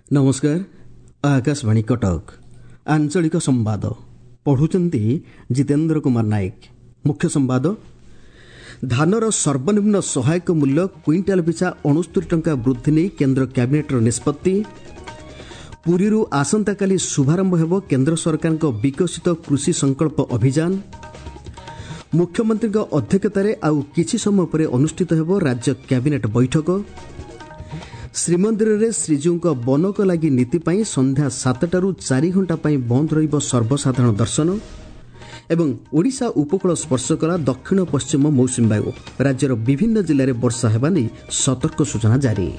नमस्कार। आकाशवाणी कटक आंचलिक संवाद पढ़ुचंती जितेन्द्र कुमार नायक। मुख्य संवाद धानर सर्वनिम्न सहायक मूल्य क्विंटाल पिछा 69 टंका वृद्धि नहीं केन्द्र कैबिनेटर निष्पत्ति। पुरी आसंताकाली शुभारंभ हेब केन्द्र सरकार विकसित कृषि संकल्प अभियान। मुख्यमंत्री अध्यक्षतार आउ किछि समय पर अनुष्ठित हेब राज्य कैबिनेट बैठक। श्रीमंदिर में श्रीजीव बनक लगी नीति पाई संध्या 7टारू 4 घंटा बंद रहिब सर्वसाधारण दर्शन। एवं ओडिशा उपकूल स्पर्श कला दक्षिण पश्चिम मौसुमी वायु। राज्यर विभिन्न जिले में वर्षा हेबा नै सतर्क सूचना जारी।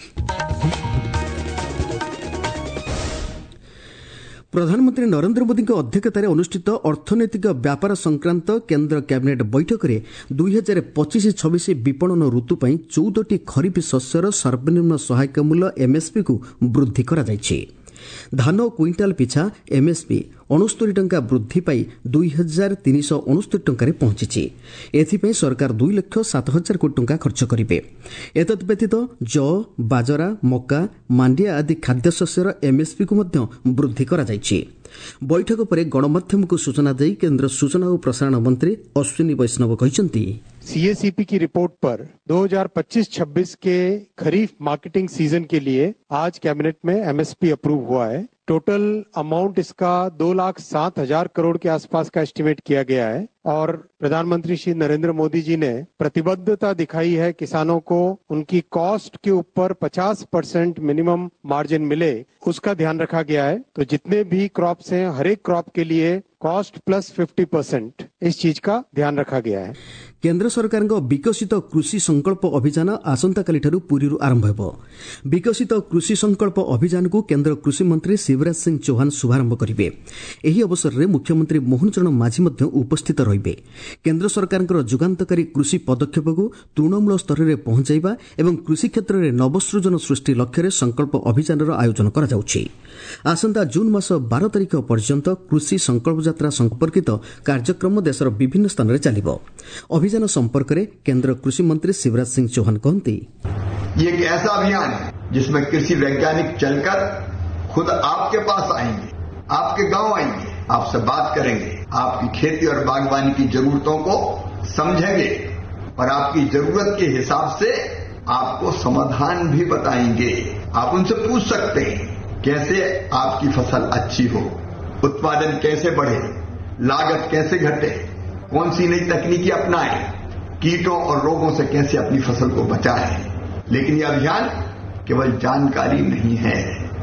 प्रधानमंत्री नरेंद्र मोदी अध्यक्षतार अनुष्ठित अर्थनैतिक व्यापार संक्रांत केन्द्र कैबिनेट बैठक में 2025-26 विपणन ऋतु पर 14टी खरीफ शस्यर सर्वनिम्न सहायक मूल्य एमएसपी को वृद्धि करा जायछि। धान क्विंटाल पिछा एमएसपी 69 टंका वृद्धि पाई 2369 टंका पहुंची। एथिपाई सरकार 2,07,000 कोटी टंका खर्च करेंगे। एतद व्यतीत जौ, बाजरा, मक्का, मांडिया आदि खाद्यशस्यर एमएसपी को मध्य वृद्धि करा जायछि। बैठक पर गणमाध्यम को सूचना दे केन्द्र सूचना और प्रसारण मंत्री अश्विनी वैष्णव कहते सीएसीपी की रिपोर्ट पर 2025-26 के खरीफ मार्केटिंग सीजन के लिए आज कैबिनेट में एमएसपी अप्रूव हुआ है। टोटल अमाउंट इसका 2,07,000 करोड़ के आसपास का एस्टिमेट किया गया है और प्रधानमंत्री श्री नरेंद्र मोदी जी ने प्रतिबद्धता दिखाई है किसानों को उनकी कॉस्ट के ऊपर 50% मिनिमम मार्जिन मिले, उसका ध्यान रखा गया है। तो जितने भी क्रॉप्स हैं हर एक क्रॉप के लिए कॉस्ट प्लस 50% इस चीज का ध्यान रखा गया है। केन्द्र सरकार विकसित कृषि संकल्प अभियान आसंताकाली पुरी आरंभ हेब। विकसित कृषि संकल्प अभियान को केन्द्र कृषि मंत्री शिवराज सिंह चौहान शुभारंभ करेंगे। एही अवसर में मुख्यमंत्री मोहन चरण माझी उपस्थित रहिबे। केन्द्र सरकार जुगान्तकारी कृषि पदक्षेप को तृणमूल स्तर में पहुंचाइबा एवं कृषि क्षेत्र में नवसृजन सृष्टि लक्ष्य संकल्प अभियान आयोजन करा जाउछि। आसंता जून मास 12 तारिख पर्यंत कृषि संकल्प यात्रा संपर्कित कार्यक्रम देशर विभिन्न स्थान में चलिबो। अभियान संपर्क में केंद्र कृषि मंत्री शिवराज सिंह चौहान कहते ये एक ऐसा अभियान है जिसमें कृषि वैज्ञानिक चलकर खुद आपके पास आएंगे, आपके गांव आएंगे, आपसे बात करेंगे, आपकी खेती और बागवानी की जरूरतों को समझेंगे और आपकी जरूरत के हिसाब से आपको समाधान भी बताएंगे। आप उनसे पूछ सकते हैं कैसे आपकी फसल अच्छी हो, उत्पादन कैसे बढ़े, लागत कैसे घटे, कौन सी नई तकनीकी अपनाएं, कीटों और रोगों से कैसे अपनी फसल को बचाएं। लेकिन यह अभियान केवल जानकारी नहीं है,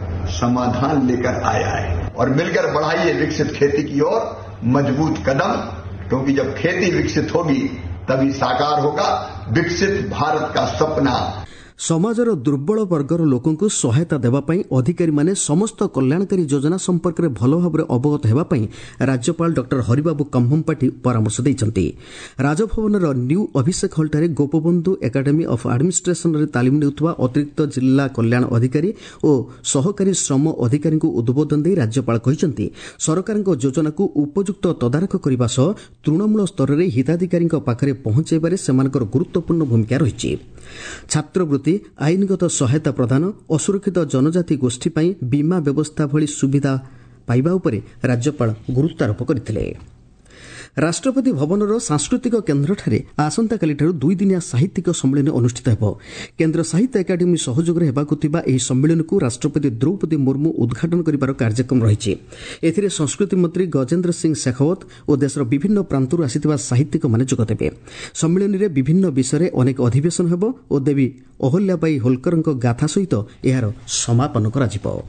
समाधान लेकर आया है और मिलकर बढ़ाइए विकसित खेती की ओर मजबूत कदम, क्योंकि जब खेती विकसित होगी तभी साकार होगा विकसित भारत का सपना। समाजर दुर्बल वर्गर लोकंकु सहायता देवाई अधिकारी माने समस्त कल्याणकारी योजना संपर्क में भल भाव अवगत होगापाई राज्यपाल डॉ हरिबाबू कम्भमपाठी परामर्श देइछन्ति। राजभवनर न्यू अभिषेक हॉलଠାରେ गोपबंधु एकाडेमी ऑफ एडमिनिस्ट्रेशन रे तालीम नेउथुवा अतिरिक्त जिला कल्याण अधिकारी और सहकारी श्रम अधिकारी को उद्बोधन दे राज्यपाल कहिसन्ति सरकारक योजना को उपयुक्त तदारख करबा सह तृणमूल स्तर में हिताधिकारी पाखरे पहुंचाइबारे सेमानकर गुरुत्वपूर्ण भूमिका रहिछि। छात्रवृत्ति, आईनगत सहायता प्रदान, असुरक्षित जनजाति गोष्ठी पाई बीमा व्यवस्था भली सुविधा पाइबा उपरे राज्यपाल गुरुत्वारोप करथिले। राष्ट्रपति भवनर सांस्कृतिक केन्द्रଠାରେ आसंताकाली 2 दिनिया साहित्यिक सम्मेलन अनुष्ठित हेब। केन्द्र साहित्य एकाडेमी सहयोग हेबाकु थिबा एही सम्मेलन को राष्ट्रपति द्रौपदी मुर्मू उद्घाटन करिबार कार्यक्रम रहिछि। एथिरे संस्कृति मंत्री गजेन्द्र सिंह शेखावत और देशर विभिन्न प्रांतरू आसिथिबा साहित्यिक माने जोग देबे। सम्मेलन में विभिन्न विषय अनेक अधिवेशन हेब और देवी अहल्याबाई होलकरଙ୍କ गाथा सहित एहार समापन कराजिबो।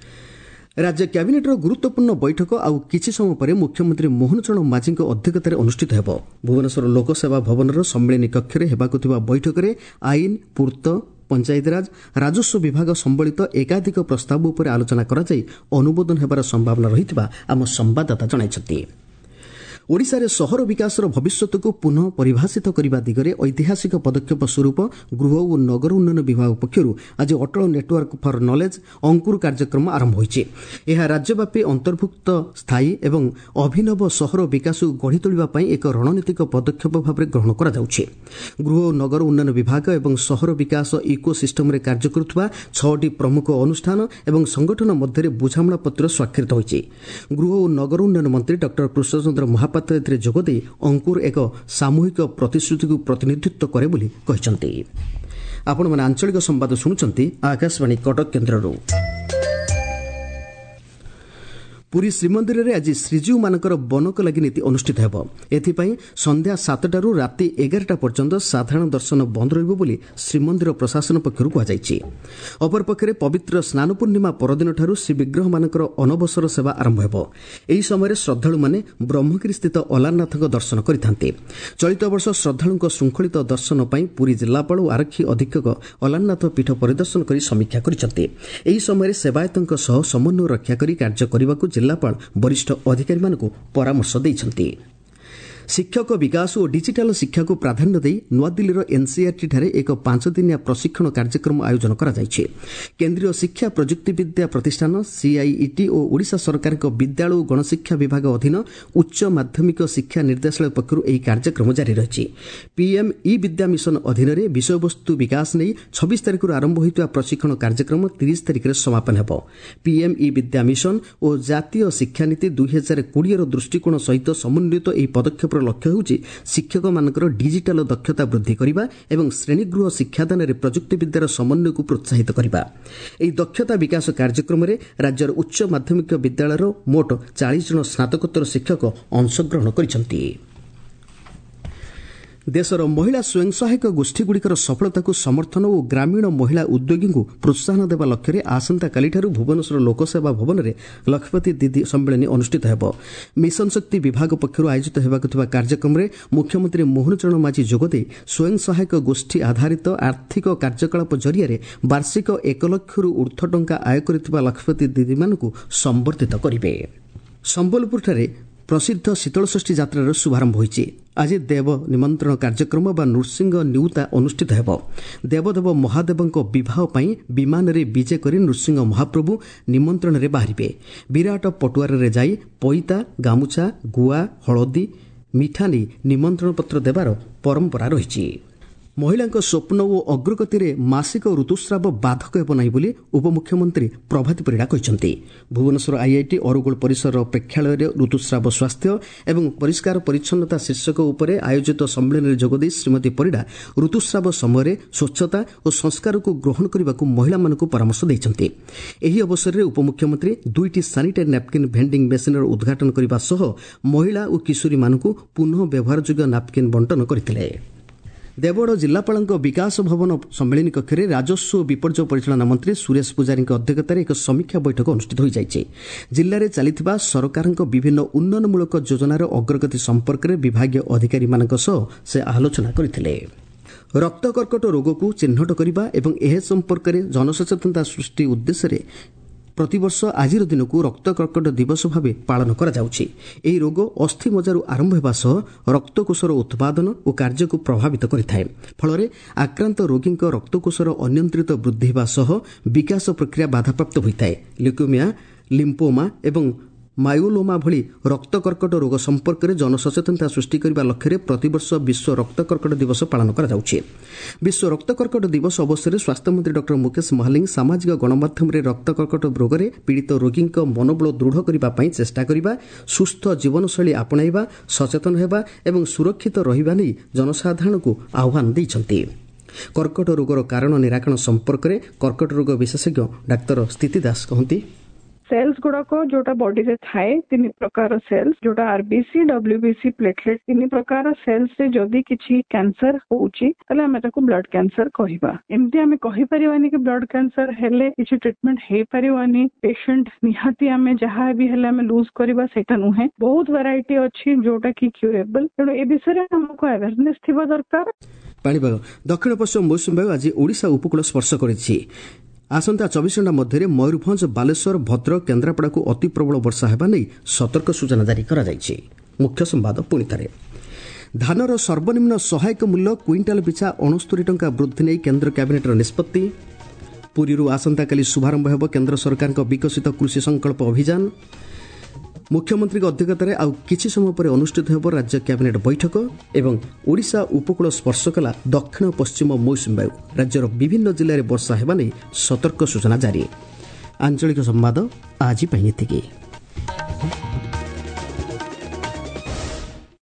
राज्य कैबिनेटर गुरुत्वपूर्ण बैठक आउ किछि समय पर मुख्यमंत्री मोहन चरण माझी अध्यक्षतार अनुष्ठित हेब। भुवनेश्वर लोकसेवा भवनर सम्मेलनी कक्ष में हेबाकु थिबा बैठक में आईन, पूर्त, पंचायतराज, राजस्व विभाग संबलित एकाधिक प्रस्ताव उपर आलोचना करा जाई अनुमोदन हेबार संभावना रहितबा आम संवाददाता जणाइछथि। ଓଡ଼ିଶାରେ ସହର ବିକାଶର ଭବିଷ୍ୟତକୁ ପୁନଃ ପରିଭାଷିତ କରିବା ଦିଗରେ ଐତିହାସିକ ପଦକ୍ଷେପ ସ୍ୱରୂପ ଗୃହ ଓ ନଗର ଉନ୍ନୟନ ବିଭାଗ ପକ୍ଷରୁ ଆଜି Atal network for knowledge Ankur କାର୍ଯ୍ୟକ୍ରମ ଆରମ୍ଭ ହୋଇଛି। ଏହା ରାଜ୍ୟବ୍ୟାପୀ ଅନ୍ତର୍ଭୁକ୍ତ ସ୍ଥାୟୀ ଏବଂ ଅଭିନବ ସହର ବିକାଶକୁ ଗଢ଼ି ତୋଳିବା ପାଇଁ ଏକ ରଣନୀତିକ ପଦକ୍ଷେପ ଭାବରେ ଗ୍ରହଣ କରାଯାଉଛି। ଗୃହ ଓ ନଗର ଉନ୍ନୟନ ବିଭାଗ ଏବଂ ସହର ବିକାଶ ଇକୋ ସିଷ୍ଟମରେ କାର୍ଯ୍ୟ କରୁଥିବା 6ଟି ପ୍ରମୁଖ ଅନୁଷ୍ଠାନ ଏବଂ ସଂଗଠନ ମଧ୍ୟରେ ବୁଝାମଣାପତ୍ର ସ୍ୱାକ୍ଷରିତ ହୋଇଛି। ଗୃହ ଓ ନଗର ଉନ୍ନୟନ ମନ୍ତ୍ରୀ ଡକ୍ଟର କୃଷ୍ଣଚନ୍ଦ୍ର ମହାପାତ୍ର ଏଥିରେ ଯୋଗଦେଇ ଅଙ୍କୁର ଏକ ସାମୂହିକ ପ୍ରତିଶ୍ରୁତିକୁ ପ୍ରତିନିଧିତ୍ୱ କରେ ବୋଲି କହିଛନ୍ତି। ଆପଣମାନେ ଆଞ୍ଚଳିକ ସମ୍ବାଦ ଶୁଣୁଛନ୍ତି ଆକାଶବାଣୀ କଟକ କେନ୍ଦ୍ରରୁ। ପୁରୀ ଶ୍ରୀମନ୍ଦିରରେ ଆଜି ଶ୍ରୀଜୀଉମାନଙ୍କର ବନକ ଲାଗି ନୀତି ଅନୁଷ୍ଠିତ ହେବ। ଏଥିପାଇଁ ସନ୍ଧ୍ୟା 7ଟାରୁ ରାତି 11ଟା ପର୍ଯ୍ୟନ୍ତ ସାଧାରଣ ଦର୍ଶନ ବନ୍ଦ ରହିବ ବୋଲି ଶ୍ରୀମନ୍ଦିର ପ୍ରଶାସନ ପକ୍ଷରୁ କୁହାଯାଇଛି। ଅପରପକ୍ଷରେ ପବିତ୍ର ସ୍ନାନ ପୂର୍ଣ୍ଣିମା ପରଦିନଠାରୁ ଶ୍ରୀବିଗ୍ରହମାନଙ୍କର ଅନବସର ସେବା ଆରମ୍ଭ ହେବ। ଏହି ସମୟରେ ଶ୍ରଦ୍ଧାଳୁମାନେ ବ୍ରହ୍ମଗିରିସ୍ଥିତ ଅଲାରନାଥଙ୍କ ଦର୍ଶନ କରିଥାନ୍ତି। ଚଳିତ ବର୍ଷ ଶ୍ରଦ୍ଧାଳୁଙ୍କ ଶୃଙ୍ଖଳିତ ଦର୍ଶନ ପାଇଁ ପୁରୀ ଜିଲ୍ଲାପାଳ ଓ ଆରକ୍ଷୀ ଅଧୀକ୍ଷକ ଅଲାରନାଥ ପୀଠ ପରିଦର୍ଶନ କରି ସମୀକ୍ଷା କରିଛନ୍ତି। ଏହି ସମୟରେ ସେବାୟତଙ୍କ ସହ ସମନ୍ୱୟ ରକ୍ଷା କରି କାର୍ଯ୍ୟ କରିବାକୁ ଜିଲ୍ଲାପାଳ ବରିଷ୍ଠ ଅଧିକାରୀମାନଙ୍କୁ ପରାମର୍ଶ ଦେଇଛନ୍ତି। ଶିକ୍ଷକ ବିକାଶ ଓ ଡିଜିଟାଲ ଶିକ୍ଷାକୁ ପ୍ରାଧାନ୍ୟ ଦେଇ ନୂଆଦିଲ୍ଲୀର ଏନ୍ସିଆରଟିଠାରେ ଏକ 5ଦିନିଆ ପ୍ରଶିକ୍ଷଣ କାର୍ଯ୍ୟକ୍ରମ ଆୟୋଜନ କରାଯାଇଛି। କେନ୍ଦ୍ରୀୟ ଶିକ୍ଷା ପ୍ରଯୁକ୍ତିବିଦ୍ୟା ପ୍ରତିଷ୍ଠାନ ସିଆଇଇଟି ଓ ଓଡ଼ିଶା ସରକାରଙ୍କ ବିଦ୍ୟାଳୟ ଓ ଗଣଶିକ୍ଷା ବିଭାଗ ଅଧୀନ ଉଚ୍ଚ ମାଧ୍ୟମିକ ଶିକ୍ଷା ନିର୍ଦ୍ଦେଶାଳୟ ପକ୍ଷରୁ ଏହି କାର୍ଯ୍ୟକ୍ରମ ଜାରି ରହିଛି। ପିଏମ୍ ଇ ବିଦ୍ୟା ମିଶନ ଅଧୀନରେ ବିଷୟବସ୍ତୁ ବିକାଶ ନେଇ 26 ତାରିଖରୁ ଆରମ୍ଭ ହୋଇଥିବା ପ୍ରଶିକ୍ଷଣ କାର୍ଯ୍ୟକ୍ରମ 30 ତାରିଖରେ ସମାପନ ହେବ। ପିଏମ୍ ଇ ବିଦ୍ୟା ମିଶନ ଓ ଜାତୀୟ ଶିକ୍ଷାନୀତି 2020ର ଦୃଷ୍ଟିକୋଣ ସହିତ ସମନ୍ୱିତ ଏହି ପଦକ୍ଷେପ ଲକ୍ଷ୍ୟ ହେଉଛି ଶିକ୍ଷକମାନଙ୍କର ଡିଜିଟାଲ ଦକ୍ଷତା ବୃଦ୍ଧି କରିବା ଏବଂ ଶ୍ରେଣୀଗୃହ ଶିକ୍ଷାଦାନରେ ପ୍ରଯୁକ୍ତିବିଦ୍ୟାର ସମନ୍ୱୟକୁ ପ୍ରୋତ୍ସାହିତ କରିବା। ଏହି ଦକ୍ଷତା ବିକାଶ କାର୍ଯ୍ୟକ୍ରମରେ ରାଜ୍ୟର ଉଚ୍ଚ ମାଧ୍ୟମିକ ବିଦ୍ୟାଳୟର ମୋଟ 40 ଜଣ ସ୍ନାତକୋତ୍ତର ଶିକ୍ଷକ ଅଂଶଗ୍ରହଣ କରିଛନ୍ତି। ଦେଶର ମହିଳା ସ୍ୱୟଂ ସହାୟକ ଗୋଷ୍ଠୀଗୁଡ଼ିକର ସଫଳତାକୁ ସମର୍ଥନ ଓ ଗ୍ରାମୀଣ ମହିଳା ଉଦ୍ୟୋଗୀଙ୍କୁ ପ୍ରୋତ୍ସାହନ ଦେବା ଲକ୍ଷ୍ୟରେ ଆସନ୍ତାକାଲିଠାରୁ ଭୁବନେଶ୍ୱର ଲୋକସେବା ଭବନରେ ଲକ୍ଷପତି ଦିଦି ସମ୍ମିଳନୀ ଅନୁଷ୍ଠିତ ହେବ। ମିଶନ ଶକ୍ତି ବିଭାଗ ପକ୍ଷରୁ ଆୟୋଜିତ ହେବାକୁ ଥିବା କାର୍ଯ୍ୟକ୍ରମରେ ମୁଖ୍ୟମନ୍ତ୍ରୀ ମୋହନ ଚରଣ ମାଝୀ ଯୋଗଦେଇ ସ୍ୱୟଂ ସହାୟକ ଗୋଷ୍ଠୀ ଆଧାରିତ ଆର୍ଥିକ କାର୍ଯ୍ୟକଳାପ ଜରିଆରେ ବାର୍ଷିକ 1 ଲକ୍ଷରୁ ଊର୍ଦ୍ଧ୍ୱ ଟଙ୍କା ଆୟ କରିଥିବା ଲକ୍ଷପତି ଦିଦିମାନଙ୍କୁ ସମ୍ବର୍ଦ୍ଧିତ କରିବେ। ସମ୍ବଲପୁରଠାରେ ପ୍ରସିଦ୍ଧ ଶୀତଳଷଷ୍ଠୀ ଯାତ୍ରାର ଶୁଭାରମ୍ଭ ହୋଇଛି। ଆଜି ଦେବ ନିମନ୍ତ୍ରଣ କାର୍ଯ୍ୟକ୍ରମ ବା ନୃସିଂହ ନିଉତା ଅନୁଷ୍ଠିତ ହେବ। ଦେବଦେବ ମହାଦେବଙ୍କ ବିବାହ ପାଇଁ ବିମାନରେ ବିଜେ କରି ନୃସିଂହ ମହାପ୍ରଭୁ ନିମନ୍ତ୍ରଣରେ ବାହାରିବେ। ବିରାଟ ପଟୁଆରରେ ଯାଇ ପଇତା, ଗାମୁଛା, ଗୁଆ, ହଳଦୀ, ମିଠା ନେଇ ନିମନ୍ତ୍ରଣ ପତ୍ର ଦେବାର ପରମ୍ପରା ରହିଛି। ମହିଳାଙ୍କ ସ୍ୱପ୍ନ ଓ ଅଗ୍ରଗତିରେ ମାସିକ ଋତୁସ୍ରାବ ବାଧକ ହେବ ନାହିଁ ବୋଲି ଉପମୁଖ୍ୟମନ୍ତ୍ରୀ ପ୍ରଭାତୀ ପରିଡ଼ା କହିଛନ୍ତି। ଭୁବନେଶ୍ୱର ଆଇଆଇଟି ଅରୁଗୁଳ ପରିସରର ପ୍ରେକ୍ଷାଳୟରେ ଋତୁସ୍ରାବ ସ୍ୱାସ୍ଥ୍ୟ ଏବଂ ପରିଷ୍କାର ପରିଚ୍ଛନ୍ନତା ଶୀର୍ଷକ ଉପରେ ଆୟୋଜିତ ସମ୍ମିଳନୀରେ ଯୋଗଦେଇ ଶ୍ରୀମତୀ ପରିଡ଼ା ଋତୁସ୍ରାବ ସମୟରେ ସ୍ୱଚ୍ଛତା ଓ ସଂସ୍କାରକୁ ଗ୍ରହଣ କରିବାକୁ ମହିଳାମାନଙ୍କୁ ପରାମର୍ଶ ଦେଇଛନ୍ତି। ଏହି ଅବସରରେ ଉପମୁଖ୍ୟମନ୍ତ୍ରୀ 2ଟି ସାନିଟାରୀ ନାପ୍କିନ୍ ଭେଣ୍ଡିଂ ମେସିନ୍ର ଉଦ୍ଘାଟନ କରିବା ସହ ମହିଳା ଓ କିଶୋରୀମାନଙ୍କୁ ପୁନଃ ବ୍ୟବହାରଯୋଗ୍ୟ ନାପ୍କିନ୍ ବଣ୍ଟନ କରିଥିଲେ। ଦେବଗଡ଼ ଜିଲ୍ଲାପାଳଙ୍କ ବିକାଶ ଭବନ ସମ୍ମିଳନୀ କକ୍ଷରେ ରାଜସ୍ୱ ଓ ବିପର୍ଯ୍ୟୟ ପରିଚାଳନା ମନ୍ତ୍ରୀ ସୁରେଶ ପୂଜାରୀଙ୍କ ଅଧ୍ୟକ୍ଷତାରେ ଏକ ସମୀକ୍ଷା ବୈଠକ ଅନୁଷ୍ଠିତ ହୋଇଯାଇଛି। ଜିଲ୍ଲାରେ ଚାଲିଥିବା ସରକାରଙ୍କ ବିଭିନ୍ନ ଉନ୍ନୟନମୂଳକ ଯୋଜନାର ଅଗ୍ରଗତି ସମ୍ପର୍କରେ ବିଭାଗୀୟ ଅଧିକାରୀମାନଙ୍କ ସହ ସେ ଆଲୋଚନା କରିଥିଲେ। ରକ୍ତ କର୍କଟ ରୋଗକୁ ଚିହ୍ନଟ କରିବା ଏବଂ ଏହା ସମ୍ପର୍କରେ ଜନସଚେତନତା ସୃଷ୍ଟି ଉଦ୍ଦେଶ୍ୟରେ ପ୍ରତିବର୍ଷ ଆଜିର ଦିନକୁ ରକ୍ତ କର୍କଟ ଦିବସ ଭାବେ ପାଳନ କରାଯାଉଛି। ଏହି ରୋଗ ଅସ୍ଥି ମଜ୍ଜାରୁ ଆରମ୍ଭ ହେବା ସହ ରକ୍ତକୋଷର ଉତ୍ପାଦନ ଓ କାର୍ଯ୍ୟକୁ ପ୍ରଭାବିତ କରିଥାଏ। ଫଳରେ ଆକ୍ରାନ୍ତ ରୋଗୀଙ୍କ ରକ୍ତକୋଷର ଅନିୟନ୍ତ୍ରିତ ବୃଦ୍ଧି ହେବା ସହ ବିକାଶ ପ୍ରକ୍ରିୟା ବାଧାପ୍ରାପ୍ତ ହୋଇଥାଏ। ଲ୍ୟୁକେମିଆ, ଲିମ୍ଫୋମା ଏବଂ ମାୟୋଲୋମା ଭଳି ରକ୍ତ କର୍କଟ ରୋଗ ସମ୍ପର୍କରେ ଜନସଚେତନତା ସୃଷ୍ଟି କରିବା ଲକ୍ଷ୍ୟରେ ପ୍ରତିବର୍ଷ ବିଶ୍ୱ ରକ୍ତ କର୍କଟ ଦିବସ ପାଳନ କରାଯାଉଛି। ବିଶ୍ୱ ରକ୍ତ କର୍କଟ ଦିବସ ଅବସରରେ ସ୍ୱାସ୍ଥ୍ୟମନ୍ତ୍ରୀ ଡକ୍ଟର ମୁକେଶ ମହାଲିଂ ସାମାଜିକ ଗଣମାଧ୍ୟମରେ ରକ୍ତ କର୍କଟ ରୋଗରେ ପୀଡ଼ିତ ରୋଗୀଙ୍କ ମନୋବଳ ଦୃଢ଼ କରିବା ପାଇଁ ଚେଷ୍ଟା କରିବା, ସୁସ୍ଥ ଜୀବନଶୈଳୀ ଆପଣାଇବା, ସଚେତନ ହେବା ଏବଂ ସୁରକ୍ଷିତ ରହିବା ନେଇ ଜନସାଧାରଣଙ୍କୁ ଆହ୍ୱାନ ଦେଇଛନ୍ତି। କର୍କଟ ରୋଗର କାରଣ ନିରାକରଣ ସମ୍ପର୍କରେ କର୍କଟ ରୋଗ ବିଶେଷଜ୍ଞ ଡାକ୍ତର ସ୍ଥିତି ଦାସ କହନ୍ତି। सेल्स गुड़ाक जोटा बॉडी रे थाए 3 प्रकार सेल्स जोटा आरबीसी, डब्ल्यूबीसी, प्लेटलेट 3 प्रकार सेल्स रे जदी किछि कैंसर होउची तले हमें ताको ब्लड कैंसर कहिबा। एमती हमें कहि परिवानी कि ब्लड कैंसर हेले किछि ट्रीटमेंट हे परिवानी। पेशेंट निहाती हमें जहा भी हेले हमें लूज करबा सेटा नुहे। बहुत वैरायटी अछि जोटा कि क्यूरेबल। तेणु ए विषय रे हमको अवेयरनेस थिबा दरकार। पाणीपाग दक्षिण पश्चिम मौसुमी बायु आज ओडिशा उपकूल स्पर्श करिछि। आसंता 24 घंटा मध्य मयूरभंज, बालेश्वर, भद्रक, केन्द्रापड़ा को अति प्रबल वर्षा हेबा नै सतर्क सूचना जारी करा जायछि। मुख्य संवाद पुणी थे। धानर सर्वनिम्न सहायक मूल्य क्विंटाल पिछा 69 टंका वृद्धि नहीं केन्द्र कैबिनेटर निष्पत्ति। पुरी आसंताकाली शुभारंभ होब केन्द्र सरकार विकसित कृषि संकल्प अभियान। मुख्यमंत्री अध्यक्षतार आउ किछि समय पर अनुष्ठित होब राज्य कैबिनेट बैठक एवं ओडिशा उपकूल स्पर्श कला दक्षिण पश्चिम मौसुमी वायु। राज्यर विभिन्न जिले में वर्षा हेबा नै सतर्क सूचना जारी। आंचलिक संवाद आज एतिकी।